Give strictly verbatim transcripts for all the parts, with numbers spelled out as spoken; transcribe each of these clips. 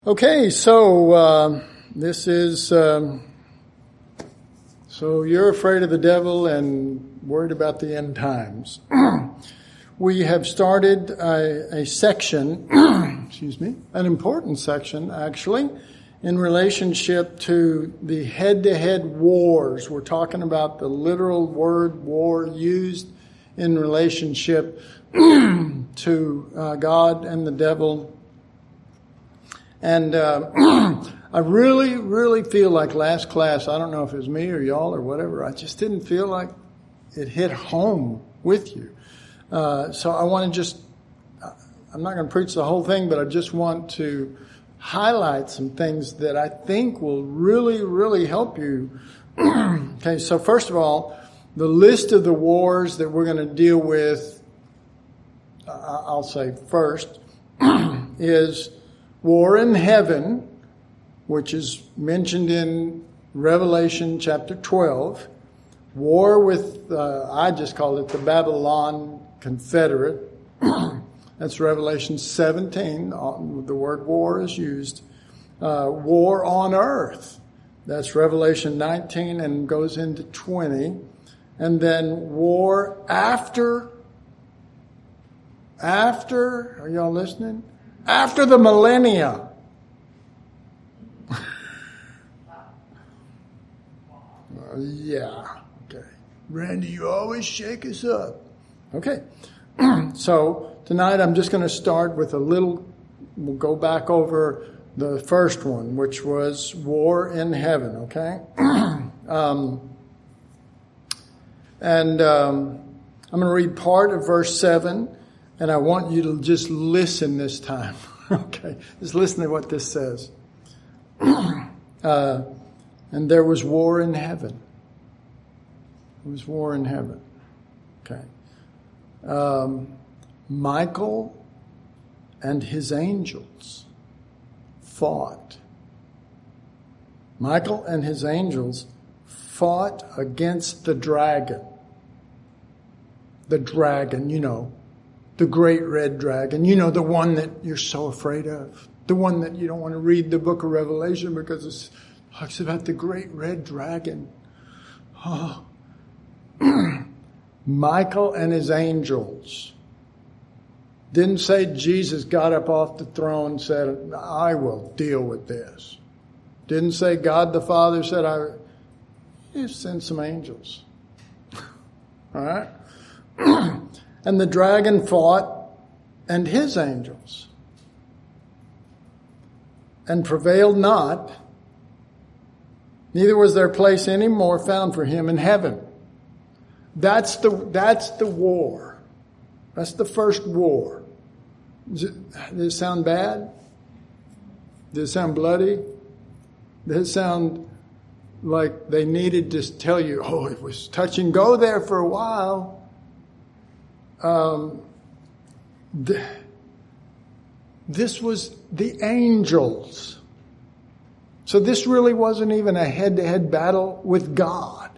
Okay, so uh, this is, um, so you're afraid of the devil and worried about the end times. We have started a, a section, excuse me, an important section actually, in relationship to the head-to-head wars. We're talking about the literal word war used in relationship to uh, God and the devil. And uh, I really, really feel like last class, I don't know if it was me or y'all or whatever, I just didn't feel like it hit home with you. Uh, so I want to just, I'm not going to preach the whole thing, but I just want to highlight some things that I think will really, really help you. Okay, so first of all, the list of the wars that we're going to deal with, uh, I'll say first, is war in heaven, which is mentioned in Revelation chapter twelve. War with, uh, I just call it the Babylon Confederate. That's Revelation seventeen. The word war is used. Uh, war on earth. That's Revelation nineteen and goes into twenty. And then war after, after, are y'all listening? After the millennia. uh, yeah. Okay. Randy, you always shake us up. Okay. So tonight I'm just going to start with a little, we'll go back over the first one, which was war in heaven. Okay. um, and um, I'm going to read part of verse seven. And I want you to just listen this time. Okay, just listen to what this says. uh, and there was war in heaven. There was war in heaven. Okay. Um, Michael and his angels fought. Michael and his angels fought against the dragon. The dragon, you know. The great red dragon, you know, the one that you're so afraid of. The one that you don't want to read the book of Revelation because it talks about the great red dragon. Oh. Michael and his angels. Didn't say Jesus got up off the throne and said, I will deal with this. Didn't say God the Father said, I you send some angels. All right? And the dragon fought, and his angels, and prevailed not, neither was their place any more found for him in heaven. That's the, that's the war. That's the first war. Does it, does it sound bad? Does it sound bloody? Does it sound like they needed to tell you, oh, it was touch and go there for a while? Um, th- this was the angels. So this really wasn't even a head-to-head battle with God.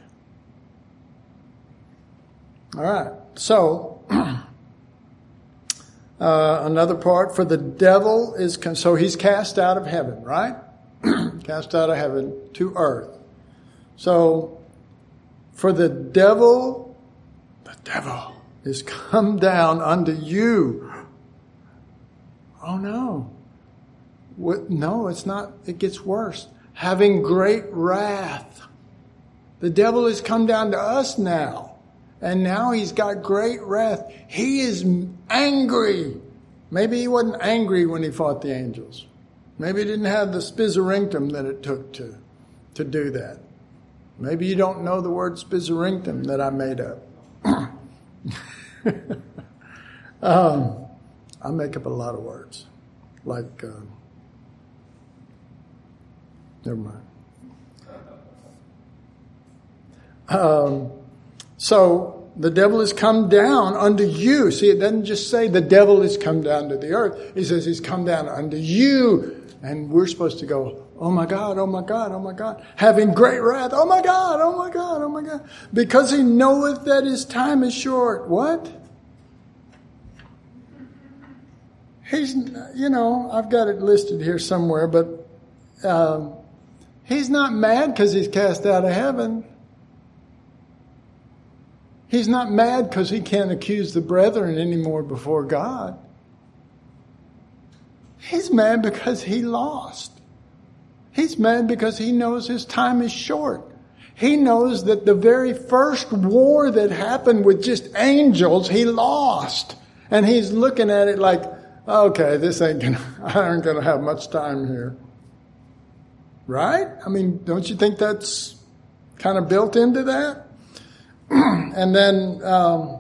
All right. So, uh, another part for the devil is, con- so he's cast out of heaven, right? Cast out of heaven to earth. So, for the devil, the devil is come down unto you. Oh no. What? No, it's not. It gets worse. Having great wrath. The devil has come down to us now. And now he's got great wrath. He is angry. Maybe he wasn't angry when he fought the angels. Maybe he didn't have the spizorinctum that it took to, to do that. Maybe you don't know the word spizorinctum that I made up. um, I make up a lot of words, like, uh, never mind. Um, so the devil has come down unto you. See, it doesn't just say the devil has come down to the earth. He says he's come down unto you. And we're supposed to go, oh my God, oh my God, oh my God. Having great wrath, oh my God, oh my God, oh my God. Because he knoweth that his time is short. What? he's, you know, I've got it listed here somewhere, but um, he's not mad because he's cast out of heaven. He's not mad because he can't accuse the brethren anymore before God. He's mad because he lost. He's mad because he knows his time is short. He knows that the very first war that happened with just angels, he lost. And he's looking at it like, okay, this ain't gonna, I ain't gonna have much time here. Right? I mean, don't you think that's kind of built into that? And then, um,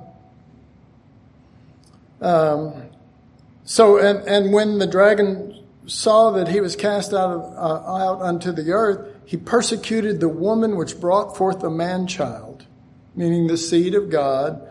um, so, and, and when the dragon saw that he was cast out of, uh, out unto the earth, he persecuted the woman which brought forth a man-child, meaning the seed of God,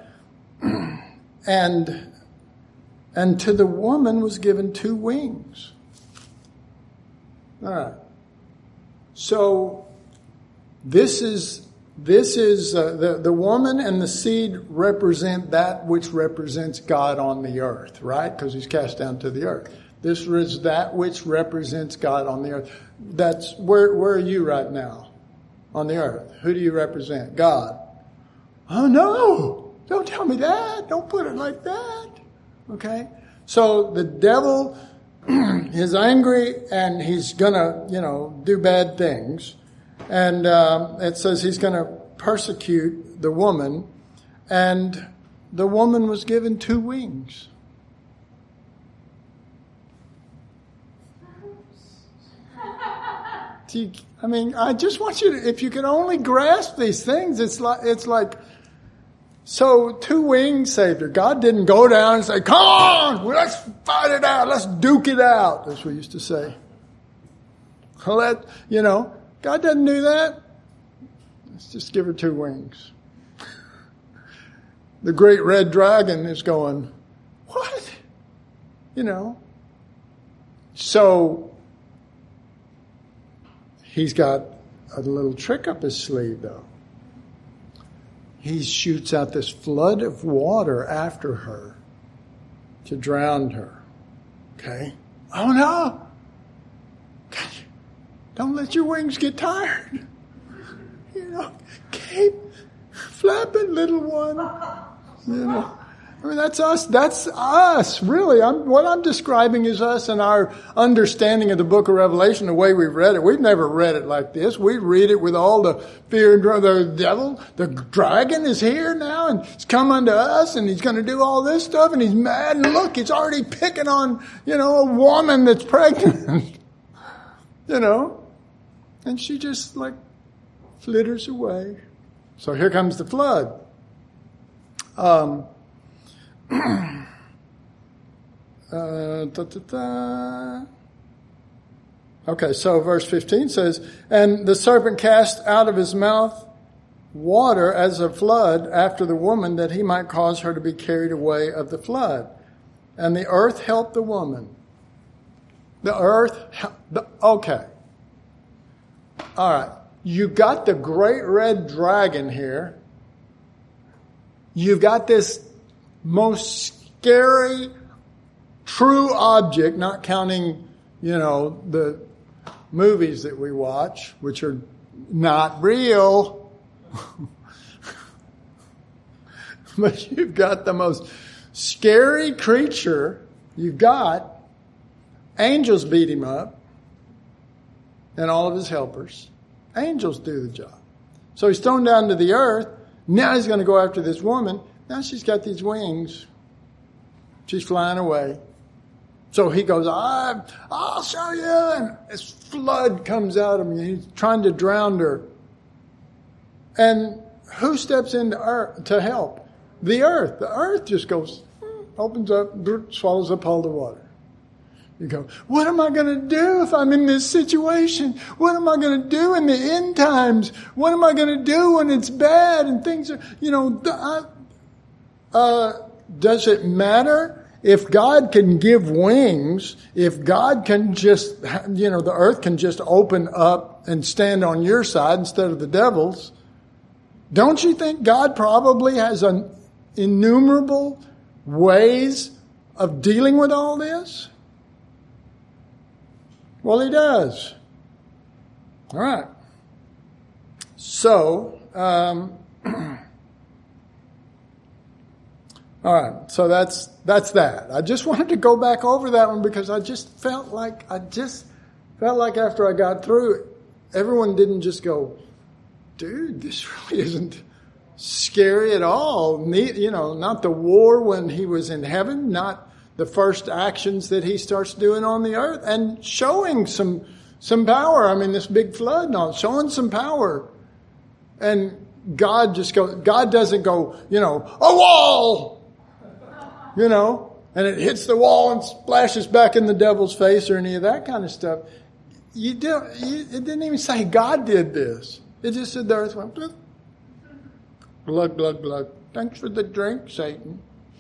and and to the woman was given two wings. All right. So this is this is uh, the the woman and the seed represent that which represents God on the earth, right? Because he's cast down to the earth. This is that which represents God on the earth. That's where where are you right now on the earth? Who do you represent? God. Oh no! Don't tell me that. Don't put it like that. Okay? So the devil is angry and he's gonna, you know, do bad things. And um, it says he's gonna persecute the woman, and the woman was given two wings. I mean, I just want you to, if you can only grasp these things, it's like, it's like, so two wings saved her. God didn't go down and say, come on, let's fight it out. Let's duke it out. That's what we used to say. Let, you know, God doesn't do that. Let's just give her two wings. The great red dragon is going, what? You know, so he's got a little trick up his sleeve, though. He shoots out this flood of water after her to drown her. Okay? Oh, no! Don't let your wings get tired. You know, keep flapping, little one. You know. I mean, that's us. That's us, really. I'm, what I'm describing is us and our understanding of the book of Revelation, the way we've read it. We've never read it like this. We read it with all the fear and the devil. The dragon is here now and he's come unto us and he's going to do all this stuff and he's mad. And look, he's already picking on, you know, a woman that's pregnant. You know, and she just like flitters away. So here comes the flood. Um, Uh, da, da, da. Okay, so verse fifteen says, and the serpent cast out of his mouth water as a flood after the woman, that he might cause her to be carried away of the flood. And the earth helped the woman. The earth, the, okay. All right. You got the great red dragon here. You've got this most scary, true object, not counting, you know, the movies that we watch, which are not real. But you've got the most scary creature you've got. Angels beat him up, and all of his helpers. Angels do the job. So he's thrown down to the earth. Now he's going to go after this woman. Now she's got these wings. She's flying away. So he goes, I, I'll show you. And this flood comes out of him. He's trying to drown her. And who steps in to, earth, to help? The earth. The earth just goes, opens up, swallows up all the water. You go, what am I going to do if I'm in this situation? What am I going to do in the end times? What am I going to do when it's bad and things are, you know, uh, uh, does it matter? If God can give wings, if God can just, you know, the earth can just open up and stand on your side instead of the devil's, don't you think God probably has an innumerable ways of dealing with all this? Well, he does. All right. So, um, all right. So that's that's that. I just wanted to go back over that one because I just felt like I just felt like after I got through it, everyone didn't just go, "Dude, this really isn't scary at all." You know, not the war when he was in heaven, not the first actions that he starts doing on the earth, and showing some some power. I mean, this big flood and all, showing some power. And God just goes, God doesn't go, you know, a wall, you know, and it hits the wall and splashes back in the devil's face or any of that kind of stuff. You don't, you, it didn't even say God did this. It just said the earth went, glug, glug, glug. Thanks for the drink, Satan.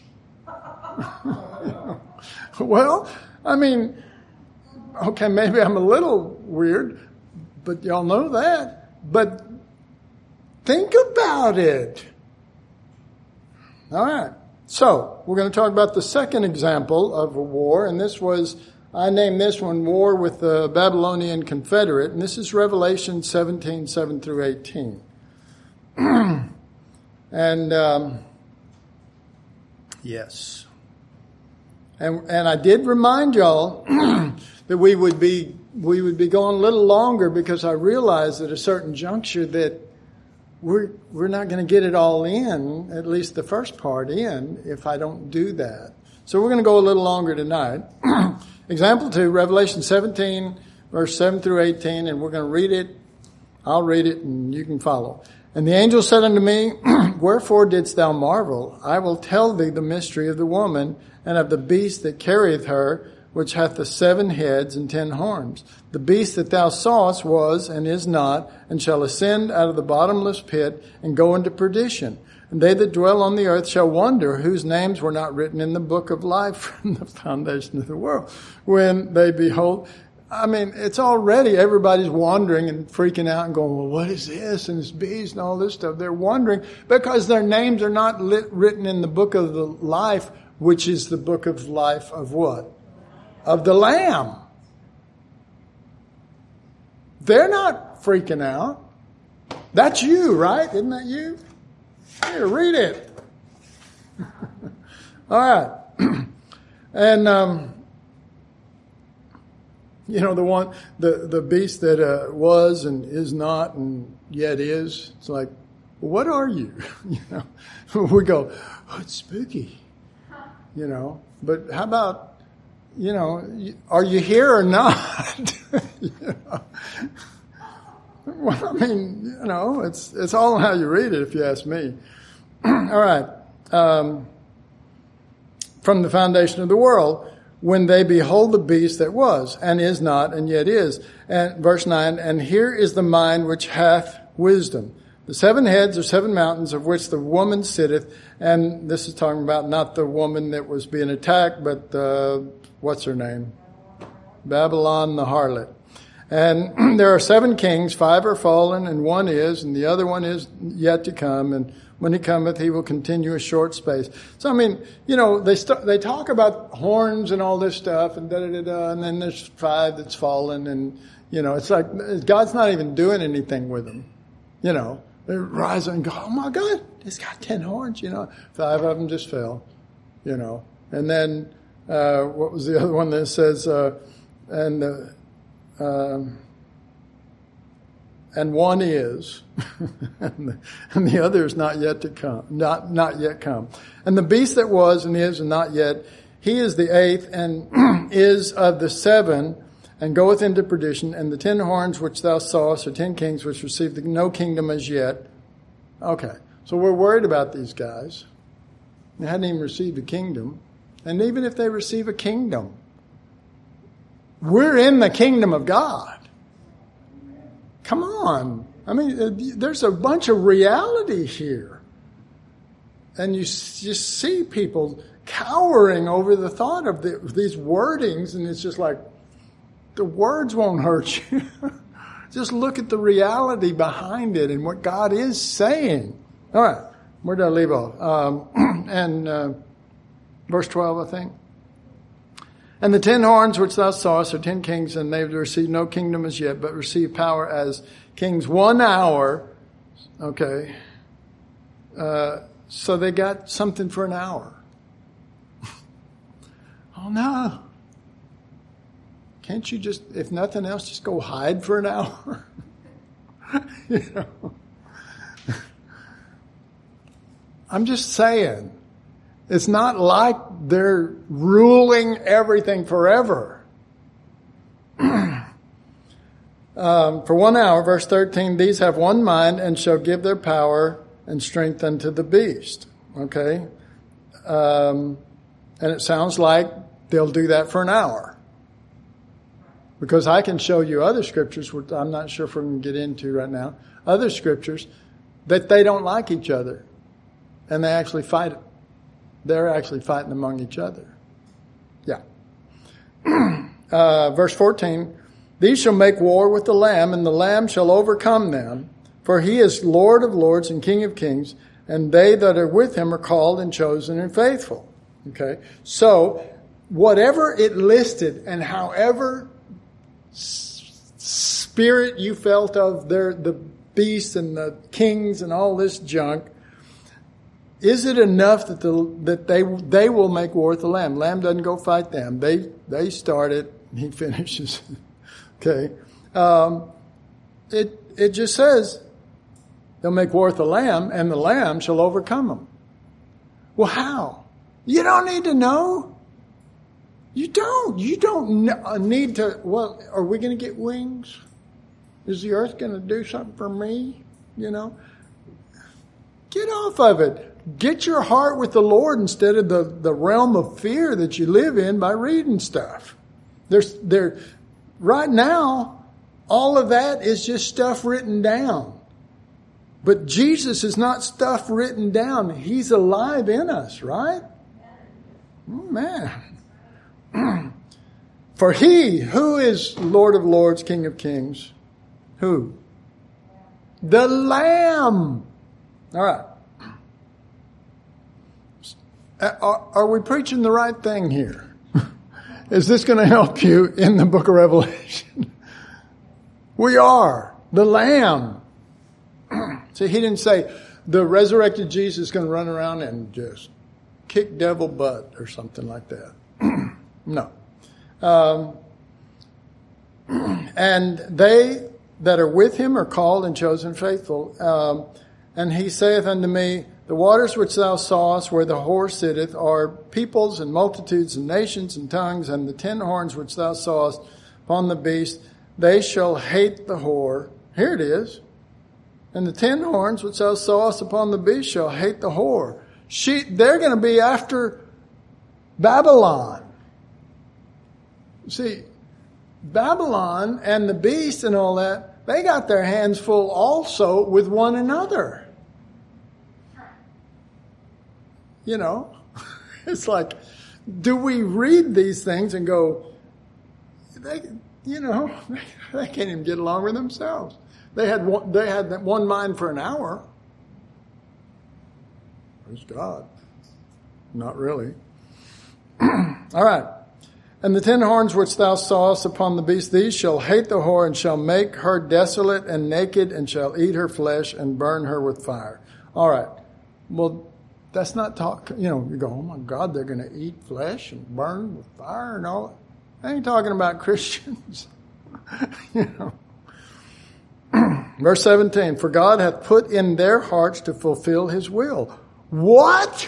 Well, I mean, okay, maybe I'm a little weird, but y'all know that. But think about it. All right. So, we're going to talk about the second example of a war, and this was, I named this one War with the Babylonian Confederate, and this is Revelation seventeen, seven through eighteen. And, um, yes. And, and I did remind y'all that we would be, we would be going a little longer because I realized at a certain juncture that We're we're not going to get it all in, at least the first part in, if I don't do that. So we're going to go a little longer tonight. Example two, Revelation seventeen, verse seven through eighteen, and we're going to read it. I'll read it, and you can follow. And the angel said unto me, Wherefore didst thou marvel? I will tell thee the mystery of the woman, and of the beast that carrieth her, which hath the seven heads and ten horns. The beast that thou sawest was and is not, and shall ascend out of the bottomless pit and go into perdition. And they that dwell on the earth shall wonder whose names were not written in the book of life from the foundation of the world. When they behold, I mean, it's already, everybody's wondering and freaking out and going, well, what is this? And this beast and all this stuff. They're wondering because their names are not lit, written in the book of the life, which is the book of life of what? Of the Lamb. They're not freaking out. That's you, right? Isn't that you? Here, read it. All right. And, um, you know, the one, the, the beast that uh, was and is not and yet is, it's like, what are you? You know, we go, oh, it's spooky, you know, but how about, you know, are you here or not? You know? Well, I mean, you know, it's it's all how you read it, if you ask me. All right. Um, from the foundation of the world, when they behold the beast that was, and is not, and yet is. And verse nine, and here is the mind which hath wisdom. The seven heads are seven mountains, of which the woman sitteth. And this is talking about not the woman that was being attacked, but uh, what's her name? Babylon the harlot. And there are seven kings, five are fallen, and one is, and the other one is yet to come. And when he cometh, he will continue a short space. So, I mean, you know, they st- they talk about horns and all this stuff, and da-da-da-da, and then there's five that's fallen, and, you know, it's like God's not even doing anything with them. You know, they rise and go, oh my God, it's got ten horns, you know. Five of them just fell, you know. And then, uh, what was the other one that says, uh, and, uh, um, and one is, and, the, and the other is not yet to come, not, not yet come. And the beast that was and is and not yet, he is the eighth and is of the seven and goeth into perdition. And the ten horns which thou sawest are ten kings which received no kingdom as yet. Okay. So we're worried about these guys. They hadn't even received a kingdom. And even if they receive a kingdom, we're in the kingdom of God. Come on. I mean, there's a bunch of reality here. And you just see people cowering over the thought of the, these wordings, and it's just like, the words won't hurt you. Just look at the reality behind it and what God is saying. All right. Where did I leave off? Um, and uh, verse twelve, I think. And the ten horns which thou sawest are ten kings, and they have received no kingdom as yet, but receive power as kings one hour. Okay. Uh, so they got something for an hour. Oh no. Can't you just, if nothing else, just go hide for an hour? You know? I'm just saying. It's not like they're ruling everything forever. um, for one hour, verse thirteen, these have one mind and shall give their power and strength unto the beast. Okay? Um, and it sounds like they'll do that for an hour. Because I can show you other scriptures, which I'm not sure if we're going to get into right now, other scriptures that they don't like each other. And they actually fight. They're actually fighting among each other. Yeah. uh, verse fourteen, these shall make war with the Lamb, and the Lamb shall overcome them. For he is Lord of lords and King of kings, and they that are with him are called and chosen and faithful. Okay. So, whatever it listed and however spirit you felt of their, the beasts and the kings and all this junk, is it enough that the that they they will make war with the Lamb? Lamb doesn't go fight them. They they start it. He finishes. Okay. Um, it it just says they'll make war with the Lamb, and the Lamb shall overcome them. Well, how? You don't need to know. You don't. You don't need to. Well, are we going to get wings? Is the earth going to do something for me? You know. Get off of it. Get your heart with the Lord instead of the, the realm of fear that you live in by reading stuff. There's there right now, all of that is just stuff written down. But Jesus is not stuff written down. He's alive in us, right? Oh, man. For he, who is Lord of lords, King of kings? Who? The Lamb. All right. Are, are we preaching the right thing here? Is this going to help you in the book of Revelation? We are. The Lamb. See, he didn't say the resurrected Jesus is going to run around and just kick devil butt or something like that. No. Um, and they that are with him are called and chosen faithful. Um, and he saith unto me, the waters which thou sawest where the whore sitteth are peoples and multitudes and nations and tongues, and the ten horns which thou sawest upon the beast, they shall hate the whore. Here it is. And the ten horns which thou sawest upon the beast shall hate the whore. She, they're going to be after Babylon. See, Babylon and the beast and all that, they got their hands full also with one another. You know, it's like, do we read these things and go, they, you know, they can't even get along with themselves. They had one, they had that one mind for an hour. Praise God. Not really. All right. And the ten horns which thou sawest upon the beast, these shall hate the whore and shall make her desolate and naked and shall eat her flesh and burn her with fire. All right. Well, that's not talk, you know, you go, oh my God, they're going to eat flesh and burn with fire and all that. I ain't talking about Christians. You know. Verse seventeen, for God hath put in their hearts to fulfill his will. What?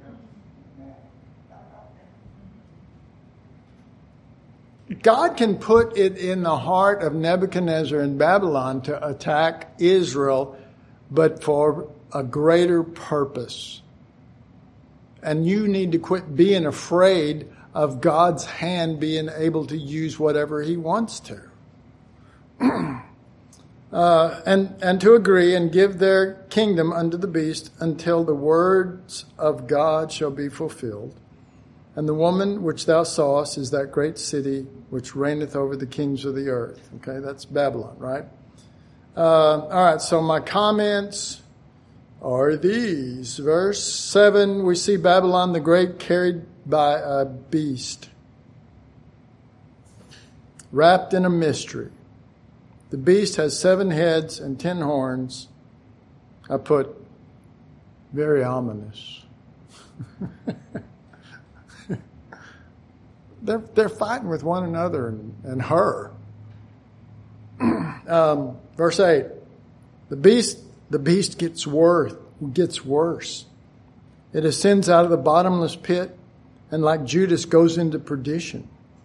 God can put it in the heart of Nebuchadnezzar in Babylon to attack Israel, but for a greater purpose. And you need to quit being afraid of God's hand being able to use whatever he wants to. uh, and, and to agree and give their kingdom unto the beast until the words of God shall be fulfilled. And the woman which thou sawest is that great city which reigneth over the kings of the earth. Okay, that's Babylon, right? Uh, all right, so my comments are these. Verse seven, we see Babylon the Great carried by a beast. wrapped in a mystery. The beast has seven heads and ten horns. I put, very ominous. they're, they're fighting with one another and, and her. um, verse eight. The beast, the beast gets worse, gets worse. It ascends out of the bottomless pit and like Judas goes into perdition.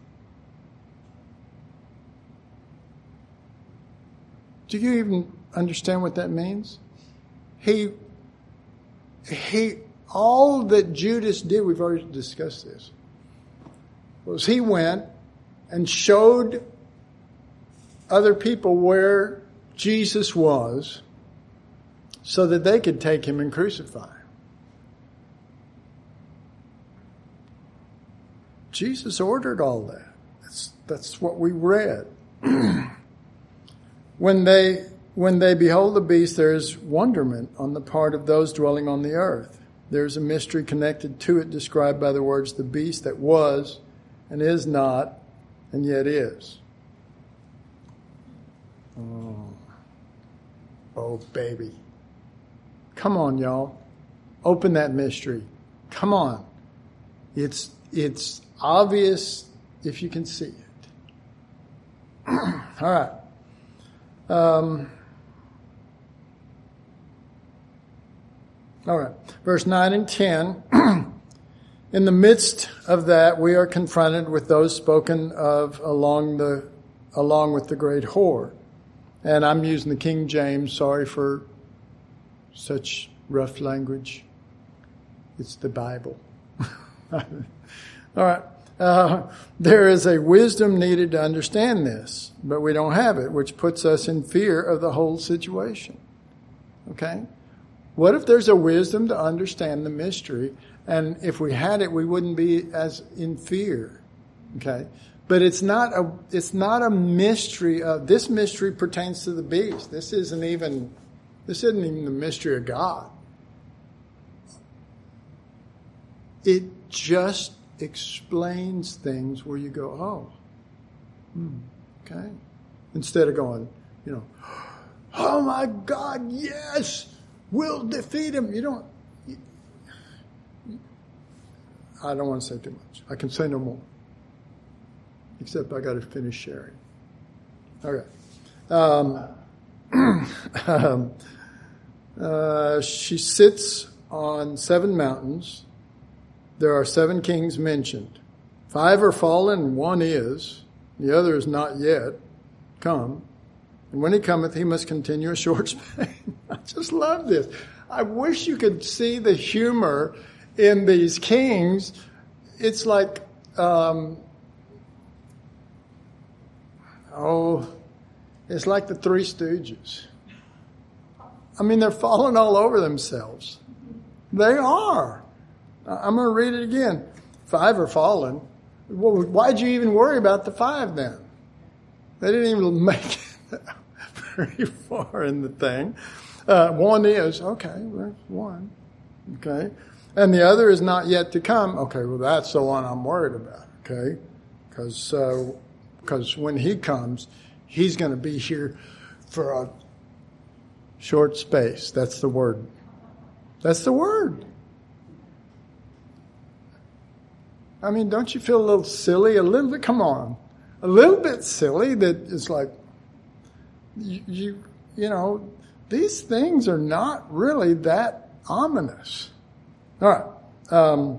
Do you even understand what that means? He, he, all that Judas did, we've already discussed this, was he went and showed other people where Jesus was so that they could take him and crucify him. Jesus ordered all that. That's, that's what we read. When they when they behold the beast, there is wonderment on the part of those dwelling on the earth. There is a mystery connected to it described by the words, the beast that was and is not and yet is. Oh, oh baby. Come on, y'all. Open that mystery. Come on. It's it's obvious if you can see it. All right. Um, all right. Verse nine and ten. In the midst of that, we are confronted with those spoken of along the along with the great whore. And I'm using the King James. Sorry for such rough language. It's the Bible. All right. Uh, there is a wisdom needed to understand this, but we don't have it, which puts us in fear of the whole situation. Okay? What if there's a wisdom to understand the mystery, and if we had it, we wouldn't be as in fear? Okay? But it's not a, it's not a mystery of, this mystery pertains to the beast. This isn't even, this isn't even the mystery of God. It just explains things where you go, oh, hmm, okay. Instead of going, you know, oh my God, yes, we'll defeat him. You don't, you, I don't want to say too much. I can say no more. Except I got to finish sharing. Okay. Um, um, uh, she sits on seven mountains. There are seven kings mentioned. Five are fallen and one is. The other is not yet come. And when he cometh, he must continue a short span. I just love this. I wish you could see the humor in these kings. It's like, um, oh, it's like the Three Stooges. I mean, they're falling all over themselves. They are. I'm going to read it again. Five are fallen. Well, why'd you even worry about the five then? They didn't even make it very far in the thing. Uh, one is, okay, there's one. Okay. And the other is not yet to come. Okay, well, that's the one I'm worried about. Okay. Because uh, because when he comes, he's going to be here for a short space. That's the word. That's the word. I mean, don't you feel a little silly? A little bit, come on. A little bit silly that it's like, you, you, you know, these things are not really that ominous. All right. Um,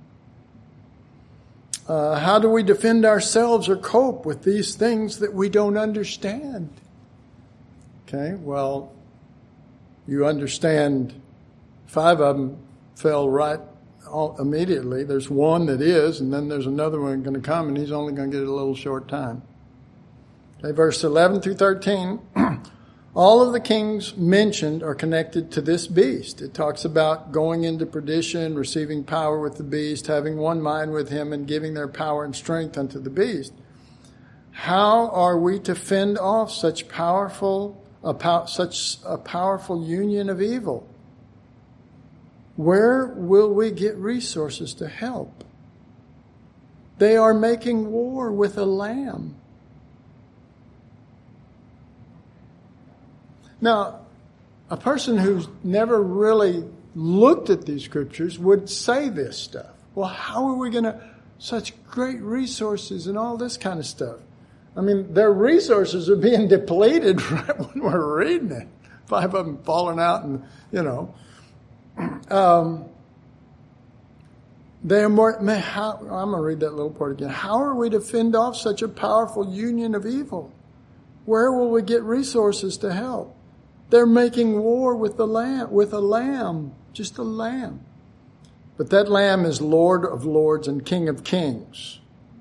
uh, how do we defend ourselves or cope with these things that we don't understand? Okay, well, you understand five of them fell right all, immediately. There's one that is, and then there's another one going to come, and he's only going to get a little short time. Okay, verse eleven through thirteen. All of the kings mentioned are connected to this beast. It talks about going into perdition, receiving power with the beast, having one mind with him, and giving their power and strength unto the beast. How are we to fend off such powerful, a pow, such a powerful union of evil? Where will we get resources to help? They are making war with a lamb. Now, a person who's never really looked at these scriptures would say this stuff. Well, how are we going to, such great resources and all this kind of stuff? I mean, their resources are being depleted right when we're reading it. Five of them falling out and, you know. Um, they're more, man, how, I'm going to read that little part again. How are we to fend off such a powerful union of evil? Where will we get resources to help? They're making war with the lamb, with a lamb, just a lamb. But that lamb is Lord of lords and King of kings.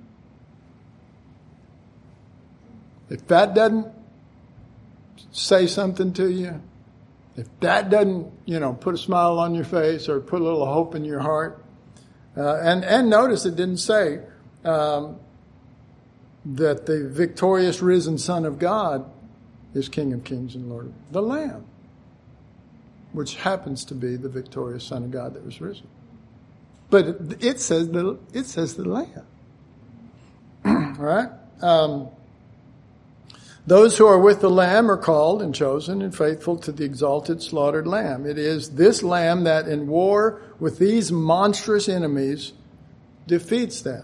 If that doesn't say something to you, if that doesn't, you know, put a smile on your face or put a little hope in your heart, uh, and, and notice it didn't say um, that the victorious risen Son of God is King of kings and Lord of the Lamb, which happens to be the victorious Son of God that was risen. But it, it says the it says the Lamb. All right? Um, those who are with the Lamb are called and chosen and faithful to the exalted slaughtered Lamb. It is this Lamb that in war with these monstrous enemies defeats them.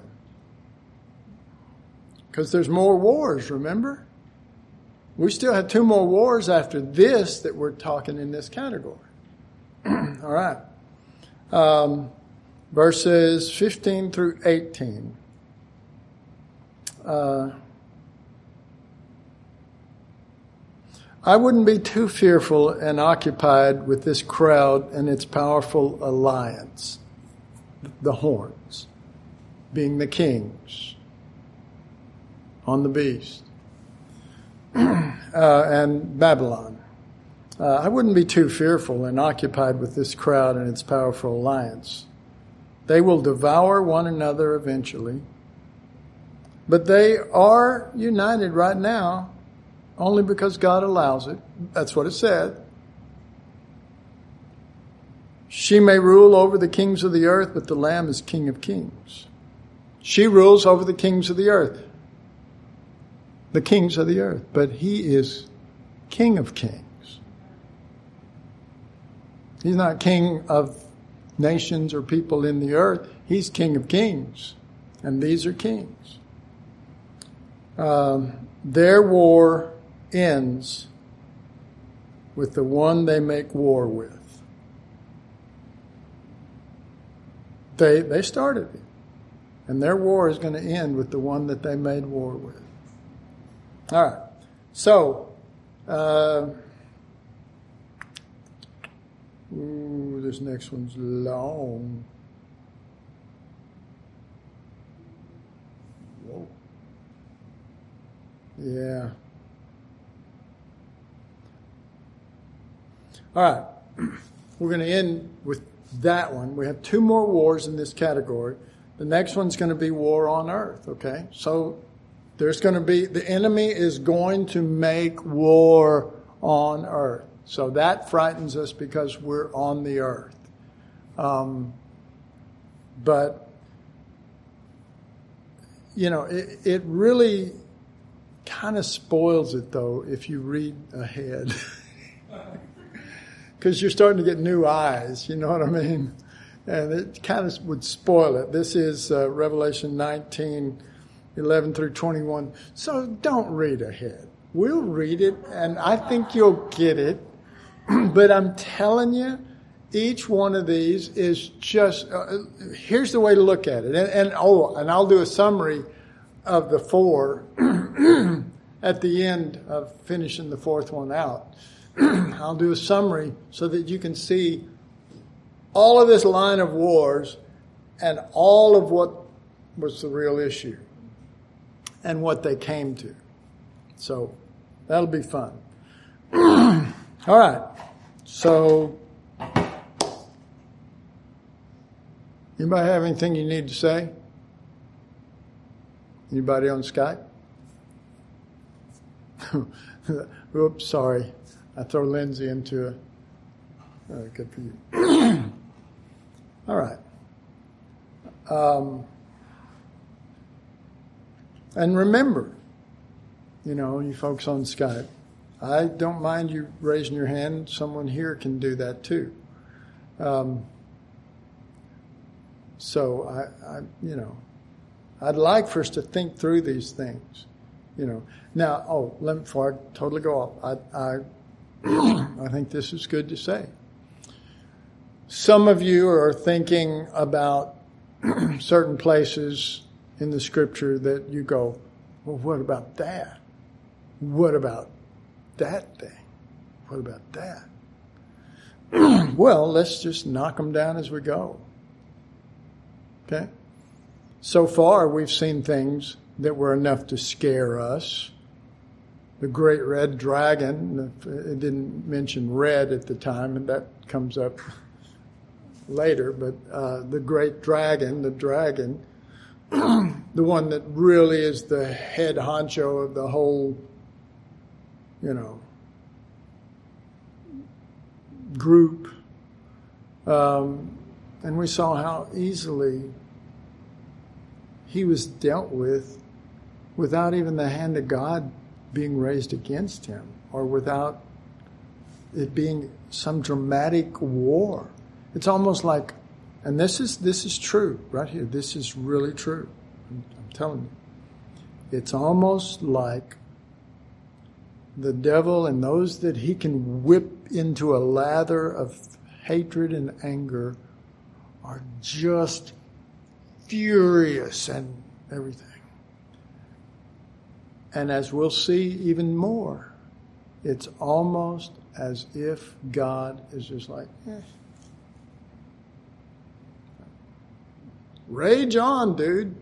Because there's more wars, remember? We still have two more wars after this that we're talking in this category. All right. Um, verses fifteen through eighteen. Uh, I wouldn't be too fearful and occupied with this crowd and its powerful alliance. The horns, being the kings on the beast. Uh, and Babylon. Uh, I wouldn't be too fearful and occupied with this crowd and its powerful alliance. They will devour one another eventually. But they are united right now only because God allows it. That's what it said. She may rule over the kings of the earth, but the Lamb is King of kings. She rules over the kings of the earth. The kings of the earth, but he is King of kings. He's not king of nations or people in the earth. He's King of kings, and these are kings. Um, their war ends with the one they make war with. They they started it, and their war is going to end with the one that they made war with. All right. So, uh, ooh, this next one's long. Whoa. Yeah. All right. We're going to end with that one. We have two more wars in this category. The next one's going to be war on earth, okay? So, there's going to be, the enemy is going to make war on earth. So that frightens us because we're on the earth. Um, but, you know, it, it really kind of spoils it, though, if you read ahead. Because you're starting to get new eyes, you know what I mean? And it kind of would spoil it. This is uh, Revelation nineteen, eleven through twenty-one. So don't read ahead. We'll read it, and I think you'll get it. But I'm telling you, each one of these is just, uh, here's the way to look at it. And, and oh, and I'll do a summary of the four at the end of finishing the fourth one out. I'll do a summary so that you can see all of this line of wars and all of what was the real issue and what they came to. So that'll be fun. All right. So, anybody have anything you need to say? Anybody on Skype? Oops, sorry. I throw Lindsay into a... Oh, good for you. All right. Um, and remember, you know, you folks on Skype, I don't mind you raising your hand. Someone here can do that too. Um, so I, I, you know, I'd like for us to think through these things. You know, now, oh, let me, before I totally go off, I, I, I think this is good to say. Some of you are thinking about certain places in the scripture that you go, well, what about that? What about that thing? What about that? Well, let's just knock them down as we go. Okay? So far, we've seen things that were enough to scare us. The great red dragon, it didn't mention red at the time, and that comes up later, but uh, the great dragon, the dragon, the one that really is the head honcho of the whole, you know, group. Um, and we saw how easily he was dealt with without even the hand of God being raised against him, or without it being some dramatic war. It's almost like, and this is this is true right here. This is really true. I'm, I'm telling you. It's almost like the devil and those that he can whip into a lather of hatred and anger are just furious and everything. And as we'll see even more, it's almost as if God is just like, eh. Rage on, dude.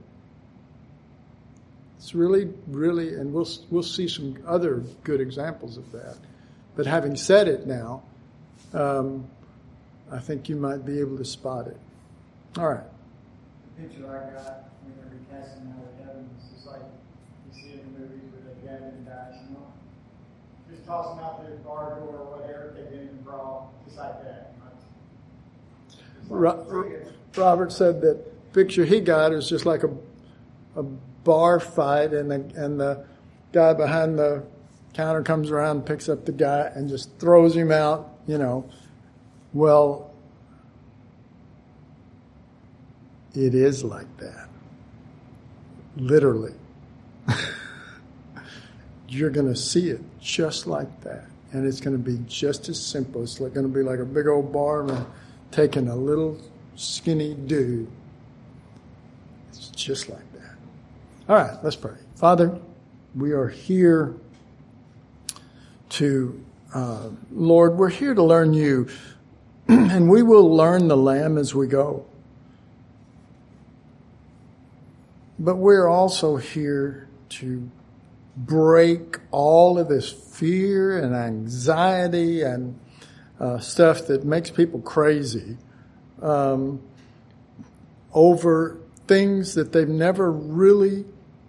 It's really, really, and we'll we'll see some other good examples of that. But having said it now, um, I think you might be able to spot it. All right. The picture I got whenever he cast him out of heaven is just like you see in the movies where they get him and dies, you know? Just toss him out through the bar door or whatever, take him in the brawl, just like that. Just like Ro- Robert said that picture he got is just like a a bar fight, and the, and the guy behind the counter comes around, picks up the guy, and just throws him out, you know. Well, it is like that. Literally. You're going to see it just like that. And it's going to be just as simple. It's going to be like a big old barman taking a little skinny dude. It's just like that. All right, let's pray. Father, we are here to, uh, Lord, we're here to learn you, and we will learn the Lamb as we go. But we're also here to break all of this fear and anxiety and uh, stuff that makes people crazy um, over things that they've never really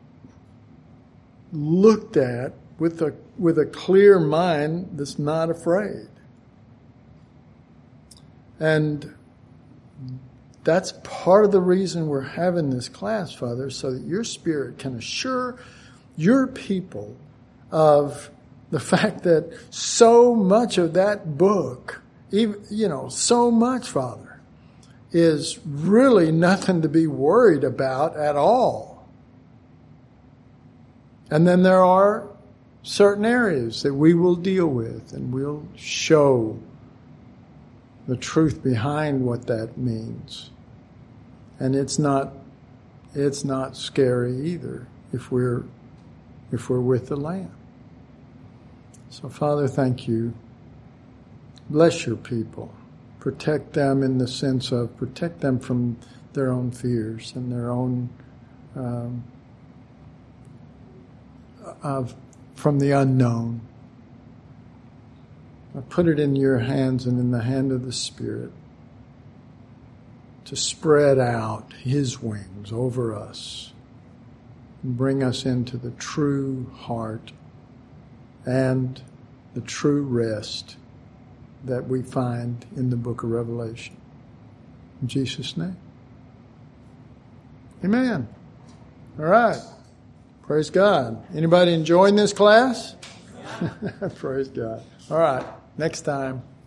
looked at with a with a clear mind that's not afraid. And that's part of the reason we're having this class, Father, so that your Spirit can assure your people of the fact that so much of that book, even, you know, so much, Father, is really nothing to be worried about at all. And then there are certain areas that we will deal with, and we'll show the truth behind what that means. And it's not it's not scary either if we're if we're with the Lamb. So Father, thank you. Bless your people. Protect them in the sense of protect them from their own fears and their own um, of from the unknown. I put it in your hands and in the hand of the Spirit to spread out his wings over us and bring us into the true heart and the true rest that we find in the book of Revelation. In Jesus' name. Amen. All right. Praise God. Anybody enjoying this class? Praise God. All right. Next time.